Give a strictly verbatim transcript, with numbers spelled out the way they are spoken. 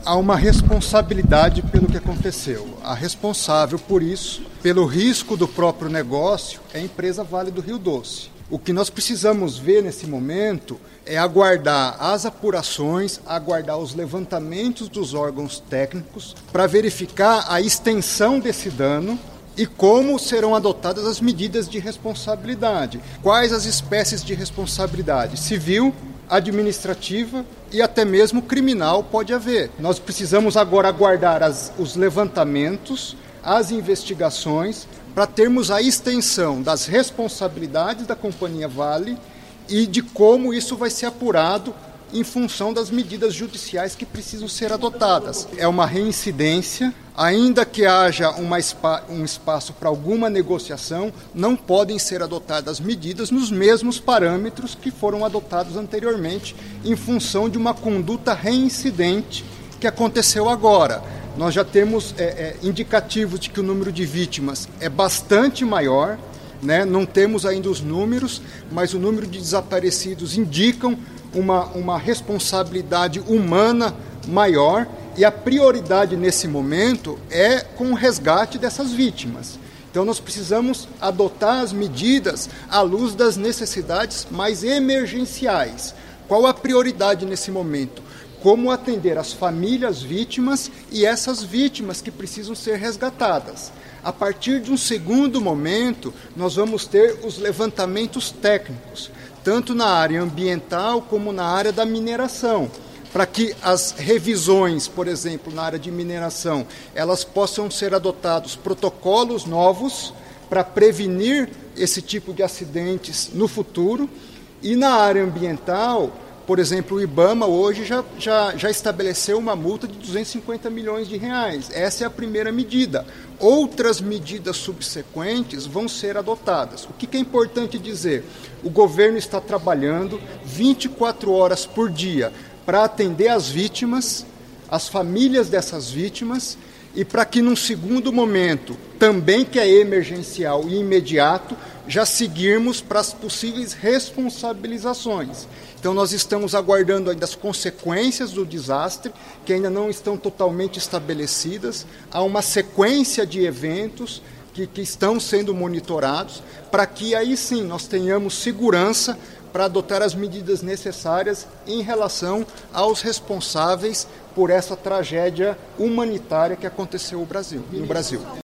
há uma responsabilidade pelo que aconteceu. A responsável por isso, pelo risco do próprio negócio, é a empresa Vale do Rio Doce. O que nós precisamos ver nesse momento é aguardar as apurações, aguardar os levantamentos dos órgãos técnicos para verificar a extensão desse dano e como serão adotadas as medidas de responsabilidade. Quais as espécies de responsabilidade? Civil, administrativa e até mesmo criminal pode haver. Nós precisamos agora aguardar as, os levantamentos, as investigações, para termos a extensão das responsabilidades da Companhia Vale e de como isso vai ser apurado em função das medidas judiciais que precisam ser adotadas. É uma reincidência, ainda que haja uma spa, um espaço para alguma negociação, não podem ser adotadas medidas nos mesmos parâmetros que foram adotados anteriormente em função de uma conduta reincidente que aconteceu agora. Nós já temos é, é, indicativos de que o número de vítimas é bastante maior, né? Não temos ainda os números, mas o número de desaparecidos indicam uma, uma responsabilidade humana maior e a prioridade nesse momento é com o resgate dessas vítimas. Então nós precisamos adotar as medidas à luz das necessidades mais emergenciais. Qual a prioridade nesse momento? Como atender as famílias vítimas e essas vítimas que precisam ser resgatadas. A partir de um segundo momento, nós vamos ter os levantamentos técnicos, tanto na área ambiental como na área da mineração, para que as revisões, por exemplo, na área de mineração, elas possam ser adotados protocolos novos para prevenir esse tipo de acidentes no futuro. E na área ambiental, por exemplo, o IBAMA hoje já, já, já estabeleceu uma multa de duzentos e cinquenta milhões de reais. Essa é a primeira medida. Outras medidas subsequentes vão ser adotadas. O que, que é importante dizer? O governo está trabalhando vinte e quatro horas por dia para atender as vítimas, as famílias dessas vítimas, e para que num segundo momento, também que é emergencial e imediato, já seguirmos para as possíveis responsabilizações. Então nós estamos aguardando ainda as consequências do desastre, que ainda não estão totalmente estabelecidas. Há uma sequência de eventos que, que estão sendo monitorados, para que aí sim nós tenhamos segurança para adotar as medidas necessárias em relação aos responsáveis por essa tragédia humanitária que aconteceu no Brasil. No Brasil.